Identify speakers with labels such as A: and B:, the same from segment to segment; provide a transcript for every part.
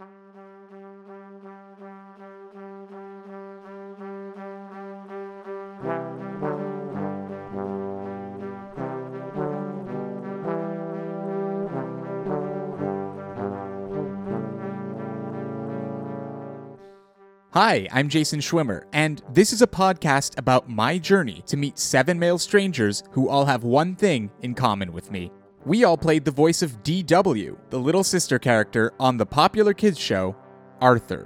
A: Hi, I'm Jason Schwimmer, and this is a podcast about my journey to meet 7 male strangers who all have one thing in common with me. We all played the voice of DW, the little sister character on the popular kids show, Arthur.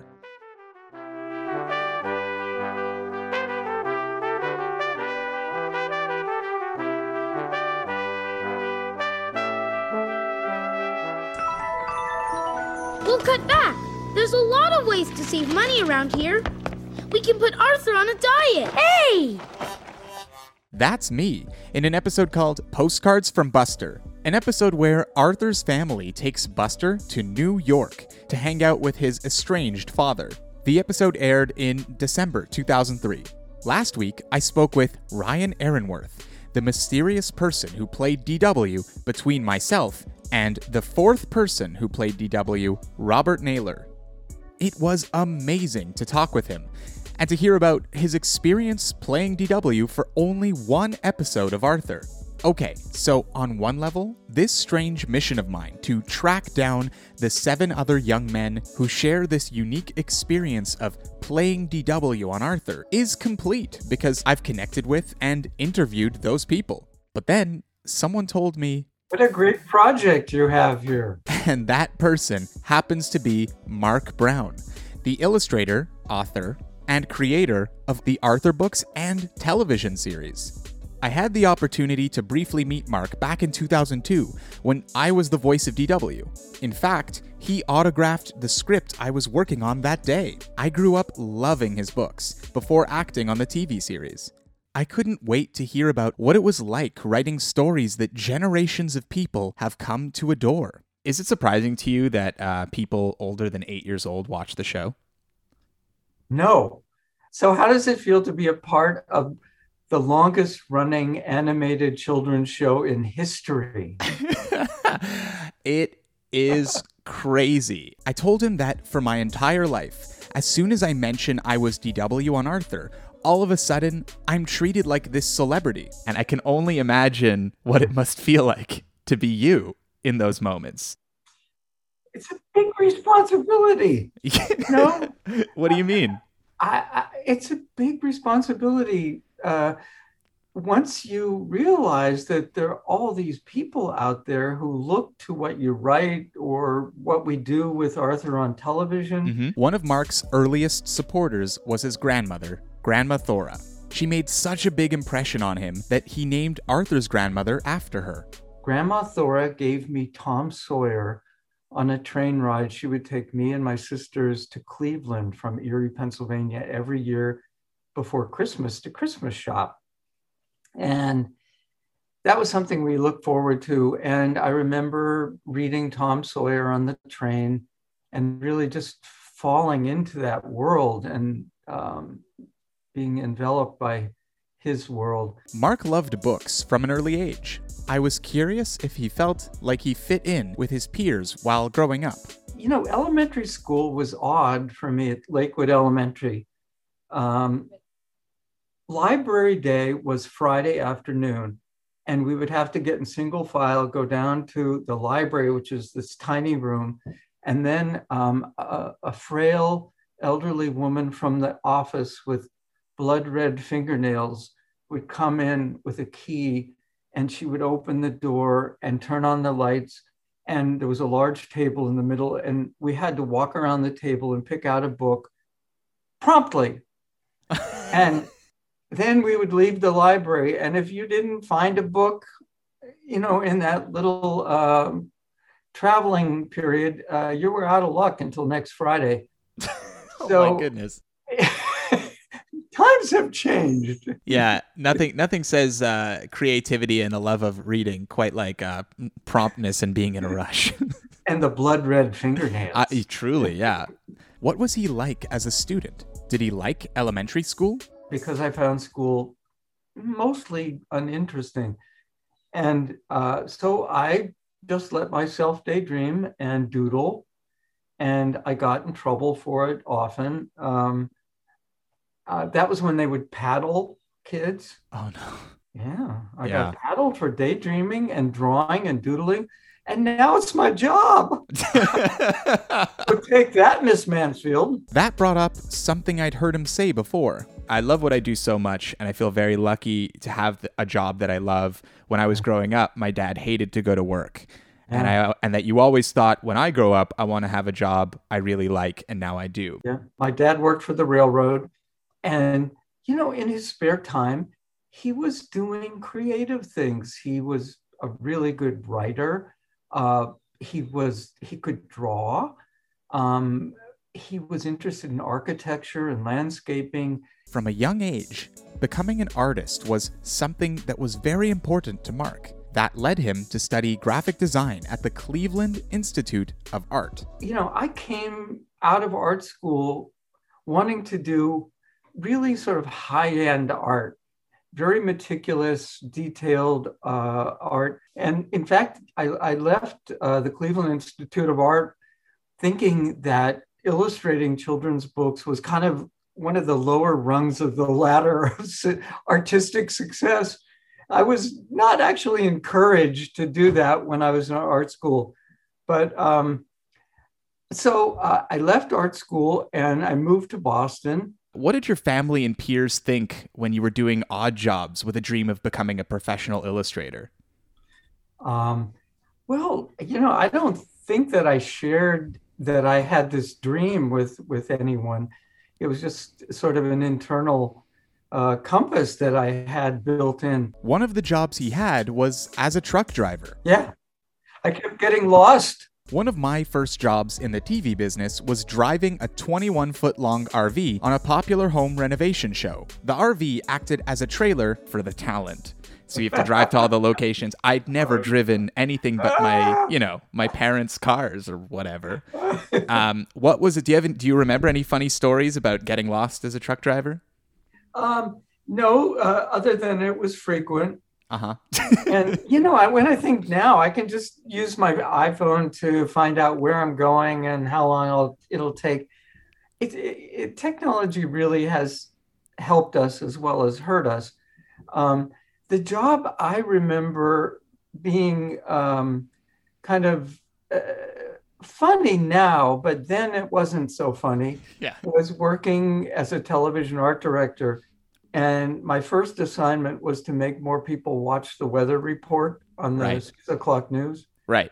B: We'll cut back. There's a lot of ways to save money around here. We can put Arthur on a diet. Hey!
A: That's me, in an episode called Postcards from Buster, an episode where Arthur's family takes Buster to New York to hang out with his estranged father. The episode aired in December 2003. Last week, I spoke with Ryan Aaronworth, the mysterious person who played DW between myself and the fourth person who played DW, Robert Naylor. It was amazing to talk with him and to hear about his experience playing DW for only one episode of Arthur. Okay, so on one level, this strange mission of mine to track down the 7 other young men who share this unique experience of playing DW on Arthur is complete because I've connected with and interviewed those people. But then someone told me,
C: "What a great project you have here."
A: And that person happens to be Mark Brown, the illustrator, author, and creator of the Arthur books and television series. I had the opportunity to briefly meet Mark back in 2002 when I was the voice of DW. In fact, he autographed the script I was working on that day. I grew up loving his books before acting on the TV series. I couldn't wait to hear about what it was like writing stories that generations of people have come to adore. Is it surprising to you that people older than 8 years old watch the show?
C: No. So how does it feel to be a part of the longest running animated children's show in history?
A: It is crazy. I told him that for my entire life, as soon as I mention I was DW on Arthur, all of a sudden, I'm treated like this celebrity. And I can only imagine what it must feel like to be you in those moments.
C: It's a big responsibility. No?
A: What do you mean?
C: It's a big responsibility. Once you realize that there are all these people out there who look to what you write or what we do with Arthur on television.
A: Mm-hmm. One of Mark's earliest supporters was his grandmother, Grandma Thora. She made such a big impression on him that he named Arthur's grandmother after her.
C: Grandma Thora gave me Tom Sawyer on a train ride. She would take me and my sisters to Cleveland from Erie, Pennsylvania every year before Christmas to Christmas shop. And that was something we looked forward to. And I remember reading Tom Sawyer on the train and really just falling into that world and being enveloped by his world.
A: Mark loved books from an early age. I was curious if he felt like he fit in with his peers while growing up.
C: You know, elementary school was odd for me at Lakewood Elementary. Library day was Friday afternoon, and we would have to get in single file, go down to the library, which is this tiny room, and then a frail elderly woman from the office with blood red fingernails would come in with a key, and she would open the door and turn on the lights. And there was a large table in the middle, and we had to walk around the table and pick out a book promptly. And then we would leave the library. And if you didn't find a book, you know, in that little traveling period, you were out of luck until next Friday.
A: Oh my goodness.
C: Times have changed.
A: Yeah, nothing says creativity and a love of reading quite like promptness and being in a rush.
C: And the blood red fingernails.
A: Truly, yeah. What was he like as a student? Did he like elementary school?
C: Because I found school mostly uninteresting. And so I just let myself daydream and doodle. and I got in trouble for it often. That was when they would paddle kids.
A: Oh no.
C: Yeah, I
A: Yeah.
C: got paddled for daydreaming and drawing and doodling, and now it's my job. So take that, Miss Mansfield.
A: That brought up something I'd heard him say before. I love what I do so much, and I feel very lucky to have a job that I love. When I was growing up, my dad hated to go to work. And that you always thought, when I grow up, I want to have a job I really like, and now I do.
C: Yeah, my dad worked for the railroad, and in his spare time, he was doing creative things. He was a really good writer. He could draw. He was interested in architecture and landscaping.
A: From a young age, becoming an artist was something that was very important to Mark. That led him to study graphic design at the Cleveland Institute of Art.
C: I came out of art school wanting to do really sort of high-end art, very meticulous, detailed art. And in fact, I left the Cleveland Institute of Art thinking that illustrating children's books was kind of one of the lower rungs of the ladder of artistic success. I was not actually encouraged to do that when I was in art school. But so I left art school and I moved to Boston.
A: What did your family and peers think when you were doing odd jobs with a dream of becoming a professional illustrator?
C: Well, I don't think that I shared that I had this dream with anyone. It was just sort of an internal compass that I had built in.
A: One of the jobs he had was as a truck driver.
C: Yeah, I kept getting lost.
A: One of my first jobs in the TV business was driving a 21-foot-long RV on a popular home renovation show. The RV acted as a trailer for the talent. So you have to drive to all the locations. I'd never driven anything but my parents' cars or whatever. What was it? Do you remember any funny stories about getting lost as a truck driver?
C: No, other than it was frequent.
A: Uh-huh.
C: And, when I think now, I can just use my iPhone to find out where I'm going and how long it'll take. Technology really has helped us as well as hurt us. The job I remember being kind of funny now, but then it wasn't so funny.
A: Yeah.
C: Was working as a television art director. And my first assignment was to make more people watch the weather report on the 6 o'clock news.
A: Right.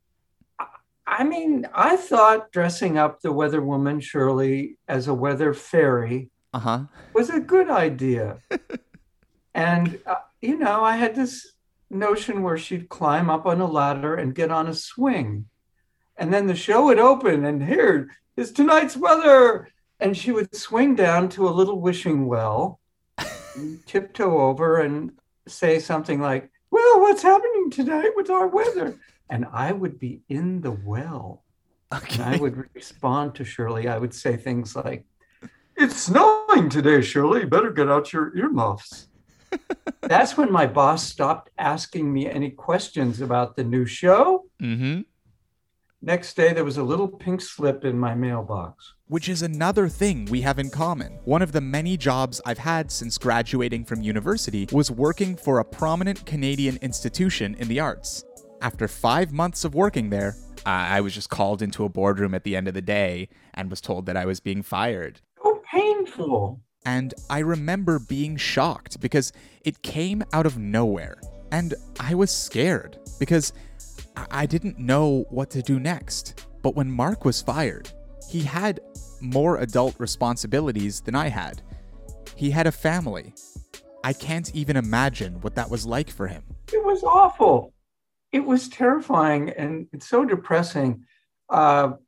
C: I mean, I thought dressing up the weather woman, Shirley, as a weather fairy was a good idea. And, I had this notion where she'd climb up on a ladder and get on a swing. And then the show would open and here is tonight's weather. And she would swing down to a little wishing well, tiptoe over and say something like, well, what's happening tonight with our weather? And I would be in the well. Okay. And I would respond to Shirley. I would say things like, it's snowing today, Shirley. Better get out your earmuffs. That's when my boss stopped asking me any questions about the new show. Mm-hmm. Next day, there was a little pink slip in my mailbox.
A: Which is another thing we have in common. One of the many jobs I've had since graduating from university was working for a prominent Canadian institution in the arts. After 5 months of working there, I was just called into a boardroom at the end of the day and was told that I was being fired.
C: So painful.
A: And I remember being shocked because it came out of nowhere. And I was scared because I didn't know what to do next. But when Mark was fired, he had more adult responsibilities than I had. He had a family. I can't even imagine what that was like for him.
C: It was awful. It was terrifying and it's so depressing. But,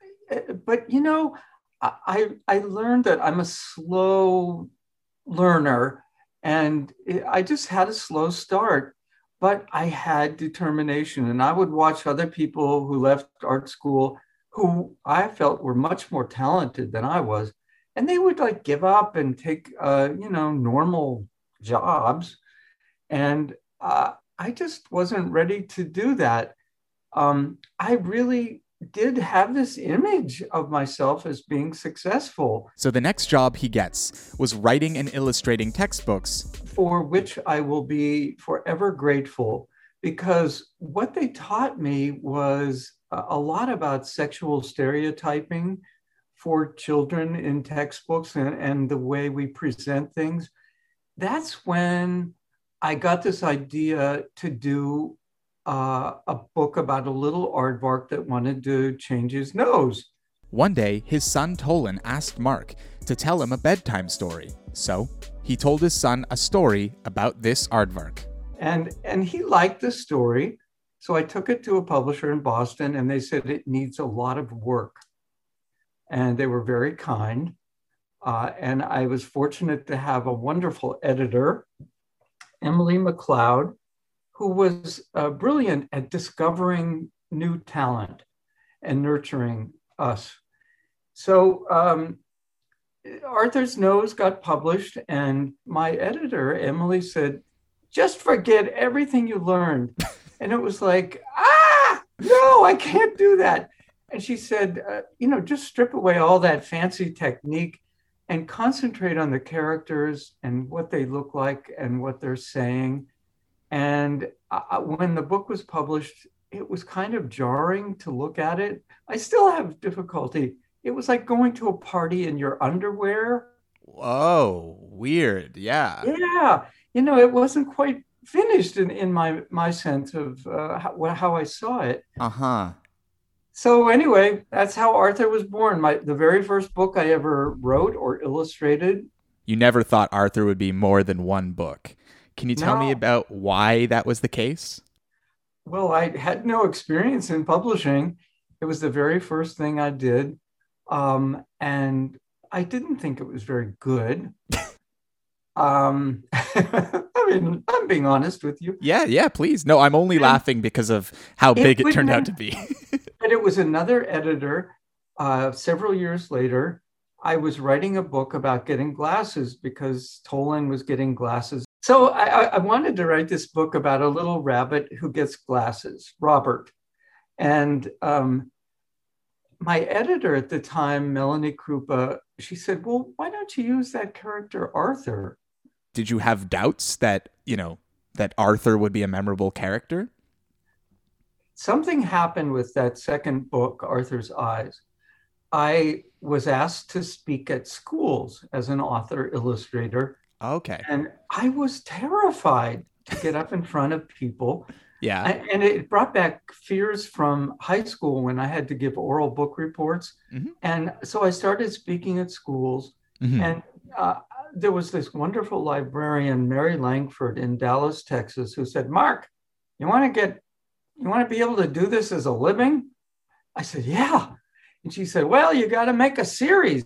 C: I learned that I'm a slow learner and I just had a slow start. But I had determination, and I would watch other people who left art school who I felt were much more talented than I was. And they would give up and take, normal jobs. And I just wasn't ready to do that. I really did have this image of myself as being successful,
A: So the next job he gets was writing and illustrating textbooks.
C: for which I will be forever grateful, because what they taught me was a lot about sexual stereotyping for children in textbooks, and the way we present things. That's when I got this idea to do a book about a little aardvark that wanted to change his nose.
A: One day, his son Tolan asked Mark to tell him a bedtime story. So he told his son a story about this aardvark.
C: And he liked the story. So I took it to a publisher in Boston, and they said it needs a lot of work. And they were very kind. And I was fortunate to have a wonderful editor, Emily McLeod, who was brilliant at discovering new talent and nurturing us. So Arthur's Nose got published, and my editor, Emily, said, just forget everything you learned. And it was like, no, I can't do that. And she said, just strip away all that fancy technique and concentrate on the characters and what they look like and what they're saying. And when the book was published, it was kind of jarring to look at it. I still have difficulty. It was like going to a party in your underwear.
A: Whoa, weird. Yeah.
C: Yeah. It wasn't quite finished in my sense of how I saw it.
A: Uh-huh.
C: So anyway, that's how Arthur was born. The very first book I ever wrote or illustrated.
A: You never thought Arthur would be more than one book. Can you tell me about why that was the case?
C: Well, I had no experience in publishing. It was the very first thing I did. And I didn't think it was very good. I mean, I'm being honest with you.
A: Yeah, please. No, I'm only laughing because of how big it turned out to be.
C: But it was another editor. Several years later, I was writing a book about getting glasses because Tolan was getting glasses. So I wanted to write this book about a little rabbit who gets glasses, Robert. And my editor at the time, Melanie Krupa, she said, well, why don't you use that character Arthur?
A: Did you have doubts that, that Arthur would be a memorable character?
C: Something happened with that second book, Arthur's Eyes. I was asked to speak at schools as an author illustrator.
A: Okay.
C: And I was terrified to get up in front of people.
A: Yeah.
C: And it brought back fears from high school when I had to give oral book reports.
A: Mm-hmm.
C: And so I started speaking at schools. Mm-hmm. And there was this wonderful librarian, Mary Langford in Dallas, Texas, who said, Mark, you want to be able to do this as a living? I said, yeah. And she said, well, you got to make a series.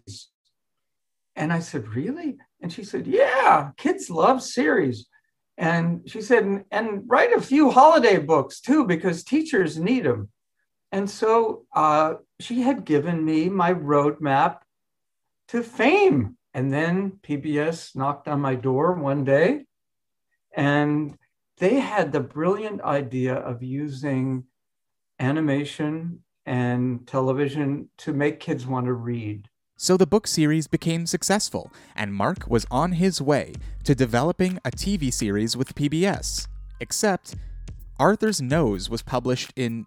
C: And I said, really? And she said, yeah, kids love series. And she said, and write a few holiday books too, because teachers need them. And so she had given me my roadmap to fame. And then PBS knocked on my door one day, and they had the brilliant idea of using animation and television to make kids want to read.
A: So the book series became successful, and Mark was on his way to developing a TV series with PBS. Except, Arthur's Nose was published in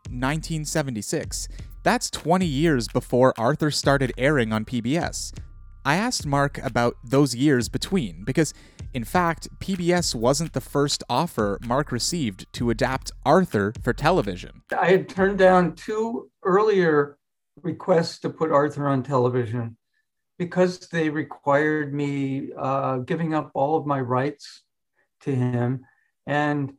A: 1976. That's 20 years before Arthur started airing on PBS. I asked Mark about those years between, because, in fact, PBS wasn't the first offer Mark received to adapt Arthur for television.
C: I had turned down 2 earlier requests to put Arthur on television because they required me giving up all of my rights to him. And,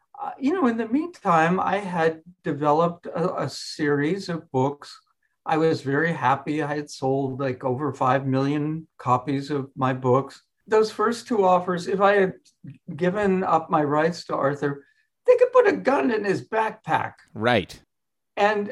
C: in the meantime, I had developed a series of books. I was very happy. I had sold like over 5 million copies of my books. Those first 2 offers, if I had given up my rights to Arthur, they could put a gun in his backpack.
A: Right.
C: And,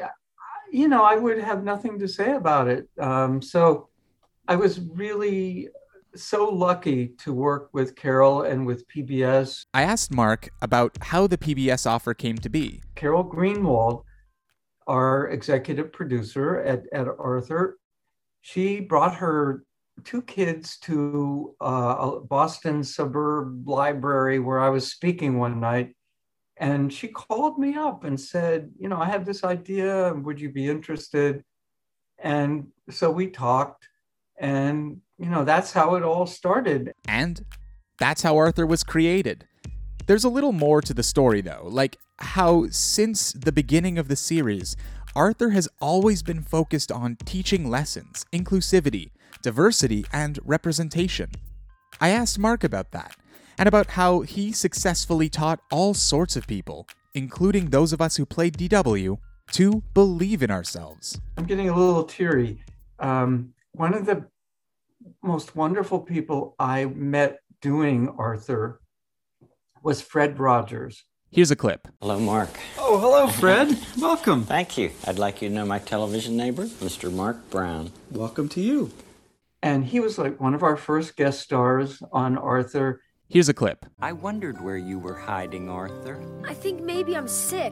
C: I would have nothing to say about it. So I was really so lucky to work with Carol and with PBS.
A: I asked Mark about how the PBS offer came to be.
C: Carol Greenwald our executive producer at Arthur, she brought her two kids to a Boston suburb library where I was speaking one night. And she called me up and said, I have this idea. Would you be interested? And so we talked, and, that's how it all started.
A: And that's how Arthur was created. There's a little more to the story, though, like how since the beginning of the series, Arthur has always been focused on teaching lessons, inclusivity, diversity, and representation. I asked Mark about that, and about how he successfully taught all sorts of people, including those of us who played DW, to believe in ourselves.
C: I'm getting a little teary. One of the most wonderful people I met doing Arthur was Fred Rogers.
A: Here's a clip.
D: Hello, Mark.
E: Oh, hello, Fred. Welcome.
D: Thank you. I'd like you to know my television neighbor, Mr. Mark Brown.
E: Welcome to you.
C: And he was like one of our first guest stars on Arthur.
A: Here's a clip.
D: I wondered where you were hiding, Arthur.
F: I think maybe I'm sick.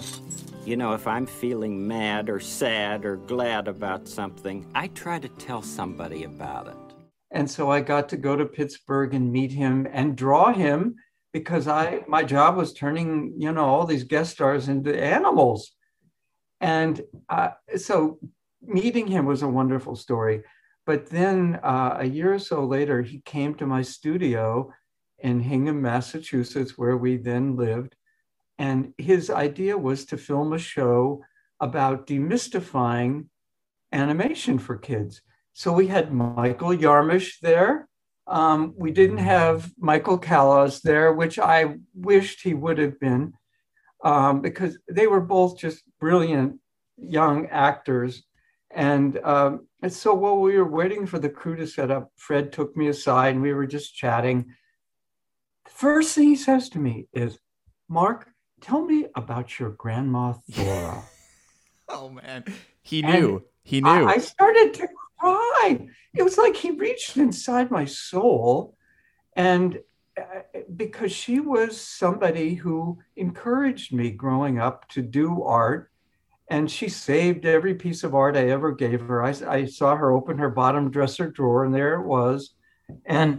D: If I'm feeling mad or sad or glad about something, I try to tell somebody about it.
C: And so I got to go to Pittsburgh and meet him and draw him, because my job was turning, all these guest stars into animals. And so meeting him was a wonderful story. But then a year or so later, he came to my studio in Hingham, Massachusetts, where we then lived. And his idea was to film a show about demystifying animation for kids. So we had Michael Yarmish there. We didn't have Michael Callas there, which I wished he would have been, because they were both just brilliant young actors. And so while we were waiting for the crew to set up, Fred took me aside and we were just chatting. The first thing he says to me is, "Mark, tell me about your grandma, Thora."
A: Oh, man. He knew. He knew.
C: I started to cry. It was like he reached inside my soul. And because she was somebody who encouraged me growing up to do art. And she saved every piece of art I ever gave her. I saw her open her bottom dresser drawer, and there it was. And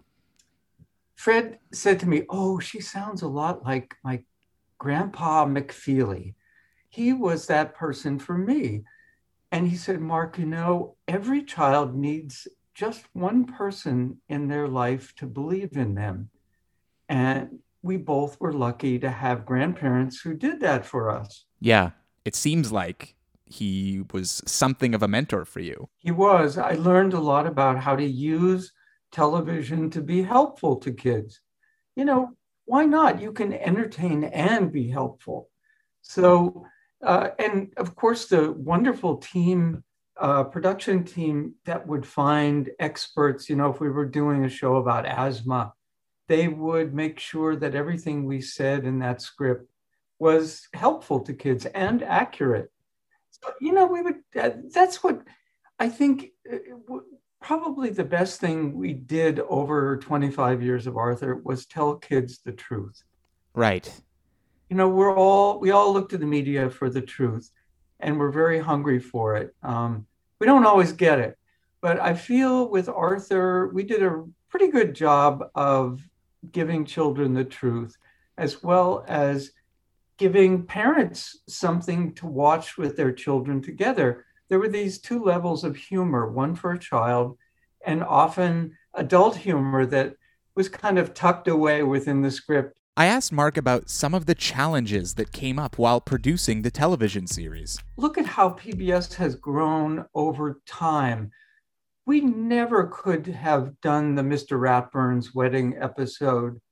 C: Fred said to me, "Oh, she sounds a lot like my Grandpa McFeely. He was that person for me." And he said, "Mark, every child needs just one person in their life to believe in them." And we both were lucky to have grandparents who did that for us.
A: Yeah, it seems like he was something of a mentor for you.
C: He was. I learned a lot about how to use television to be helpful to kids. Why not? You can entertain and be helpful. So, and of course, the wonderful team, production team that would find experts, if we were doing a show about asthma, they would make sure that everything we said in that script was helpful to kids and accurate. So, we would, that's what I think probably the best thing we did over 25 years of Arthur was tell kids the truth.
A: Right.
C: We all look to the media for the truth, and we're very hungry for it. We don't always get it, but I feel with Arthur, we did a pretty good job of giving children the truth, as well as giving parents something to watch with their children together. There were these two levels of humor, one for a child and often adult humor that was kind of tucked away within the script.
A: I asked Mark about some of the challenges that came up while producing the television series.
C: Look at how PBS has grown over time. We never could have done the Mr. Ratburn's wedding episode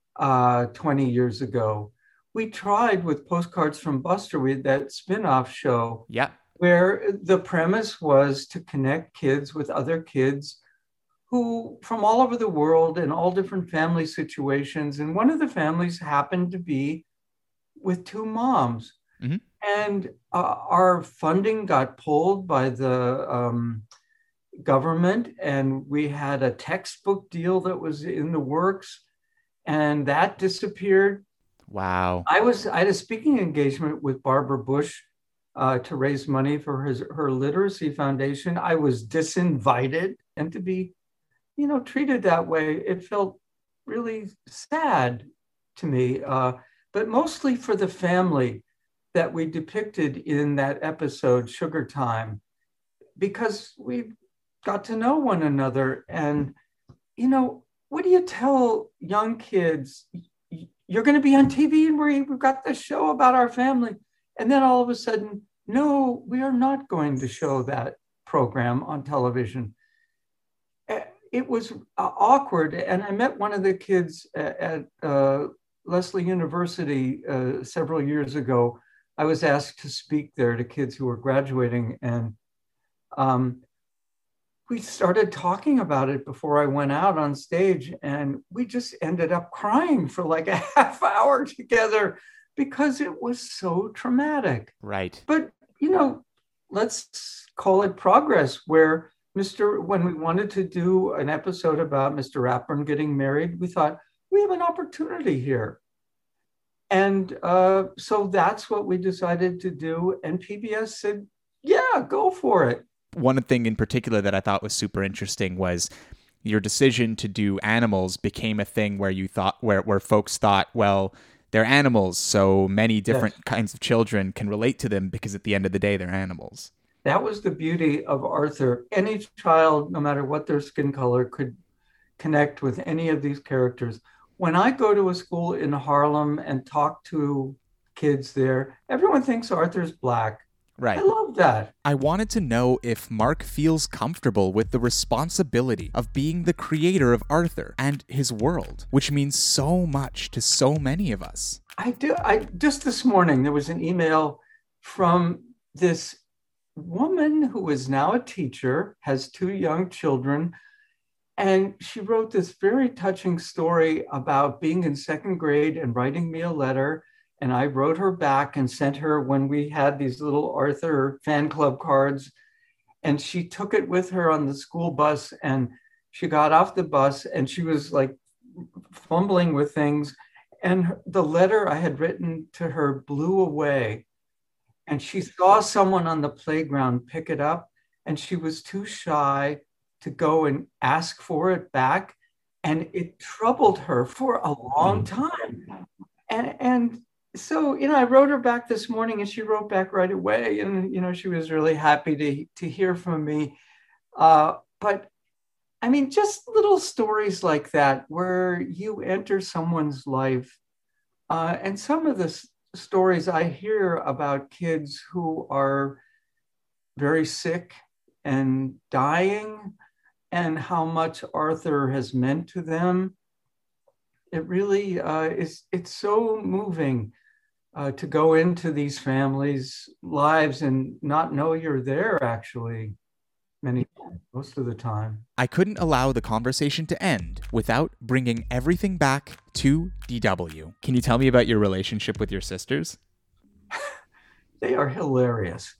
C: 20 years ago. We tried with Postcards from Buster, we had that spin-off show.
A: Yeah.
C: Where the premise was to connect kids with other kids who from all over the world in all different family situations. And one of the families happened to be with two moms. Mm-hmm. And our funding got pulled by the government, and we had a textbook deal that was in the works, and that disappeared.
A: Wow.
C: I had a speaking engagement with Barbara Bush to raise money for her literacy foundation. I was disinvited, and to be, treated that way, it felt really sad to me, but mostly for the family that we depicted in that episode, Sugar Time, because we got to know one another. And, what do you tell young kids? You're going to be on TV and we've got this show about our family. And then all of a sudden, no, we are not going to show that program on television. It was awkward. And I met one of the kids at Lesley University several years ago. I was asked to speak there to kids who were graduating. And we started talking about it before I went out on stage. And we just ended up crying for like a half hour together because it was so traumatic.
A: Right.
C: But, let's call it progress, where when we wanted to do an episode about Mr. Ratburn getting married, we thought we have an opportunity here. And so that's what we decided to do. And PBS said, yeah, go for it.
A: One thing in particular that I thought was super interesting was your decision to do animals became a thing where you thought, where folks thought, well, they're animals, so many different kinds of children can relate to them because at the end of the day, they're animals.
C: That was the beauty of Arthur. Any child, no matter what their skin color, could connect with any of these characters. When I go to a school in Harlem and talk to kids there, everyone thinks Arthur's Black.
A: Right.
C: I love that.
A: I wanted to know if Mark feels comfortable with the responsibility of being the creator of Arthur and his world, which means so much to so many of us.
C: I do. Just this morning, there was an email from this woman who is now a teacher, has 2 young children, and she wrote this very touching story about being in 2nd grade and writing me a letter. And I wrote her back and sent her when we had these little Arthur fan club cards. And she took it with her on the school bus, and she got off the bus and she was like fumbling with things. And the letter I had written to her blew away. And she saw someone on the playground pick it up, and she was too shy to go and ask for it back. And it troubled her for a long time. And so, I wrote her back this morning, and she wrote back right away. And, she was really happy to hear from me. But I mean, just little stories like that where you enter someone's life. And some of the stories I hear about kids who are very sick and dying, and how much Arthur has meant to them. It really it's so moving to go into these families' lives and not know you're there, actually, most of the time.
A: I couldn't allow the conversation to end without bringing everything back to DW. Can you tell me about your relationship with your sisters?
C: They are hilarious.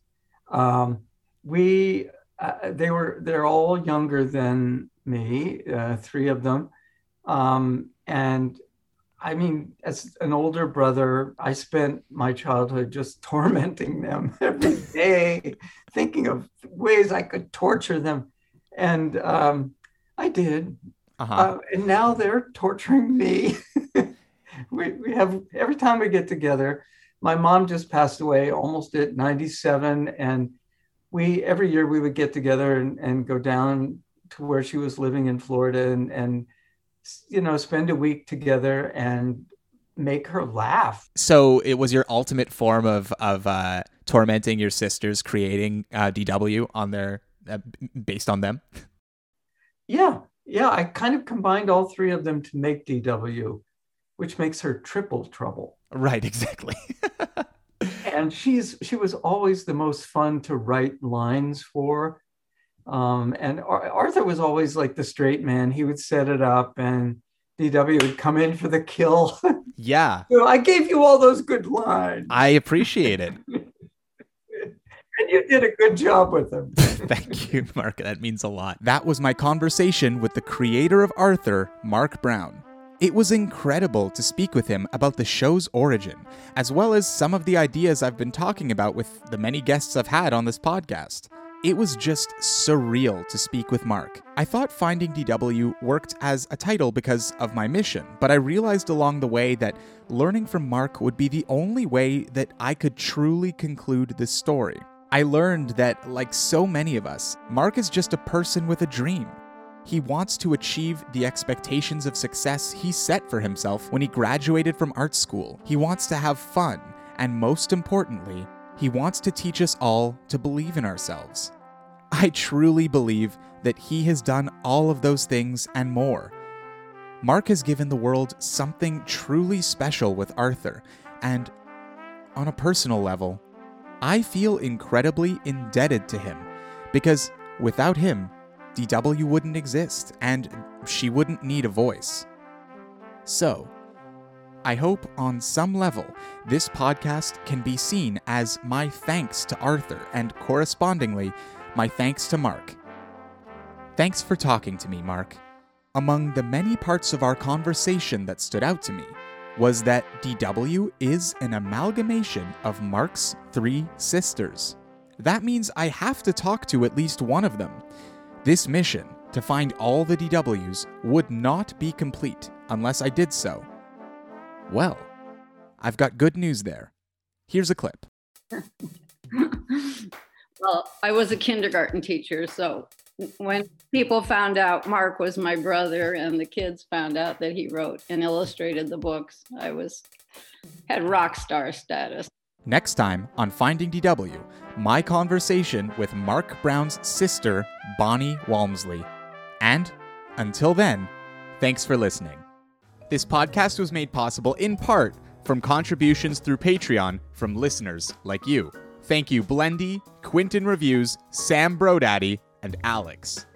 C: They're all younger than me, 3 of them. And I mean, as an older brother, I spent my childhood just tormenting them every day, thinking of ways I could torture them. And I did. And now they're torturing me. we have, every time we get together, my mom just passed away almost at 97. And every year we would get together and go down to where she was living in Florida and spend a week together and make her laugh.
A: So it was your ultimate form of tormenting your sisters, creating DW on their based on them.
C: Yeah. I kind of combined all 3 of them to make DW, which makes her triple trouble.
A: Right, exactly.
C: And she was always the most fun to write lines for. And Arthur was always like the straight man. He would set it up and DW would come in for the kill.
A: Yeah.
C: So I gave you all those good lines.
A: I appreciate it.
C: And you did a good job with them.
A: Thank you, Mark. That means a lot. That was my conversation with the creator of Arthur, Mark Brown. It was incredible to speak with him about the show's origin, as well as some of the ideas I've been talking about with the many guests I've had on this podcast. It was just surreal to speak with Mark. I thought Finding DW worked as a title because of my mission, but I realized along the way that learning from Mark would be the only way that I could truly conclude this story. I learned that, like so many of us, Mark is just a person with a dream. He wants to achieve the expectations of success he set for himself when he graduated from art school. He wants to have fun, and most importantly, he wants to teach us all to believe in ourselves. I truly believe that he has done all of those things and more. Mark has given the world something truly special with Arthur, and on a personal level, I feel incredibly indebted to him, because without him, DW wouldn't exist, and she wouldn't need a voice. So, I hope on some level this podcast can be seen as my thanks to Arthur and correspondingly my thanks to Mark. Thanks for talking to me, Mark. Among the many parts of our conversation that stood out to me was that DW is an amalgamation of Mark's 3 sisters. That means I have to talk to at least one of them. This mission, to find all the DWs, would not be complete unless I did so. Well, I've got good news there. Here's a clip.
G: Well, I was a kindergarten teacher, so when people found out Mark was my brother and the kids found out that he wrote and illustrated the books, I had rock star status.
A: Next time on Finding DW, my conversation with Mark Brown's sister, Bonnie Walmsley. And until then, thanks for listening. This podcast was made possible in part from contributions through Patreon from listeners like you. Thank you, Blendy, Quinton Reviews, Sam Brodaddy, and Alex.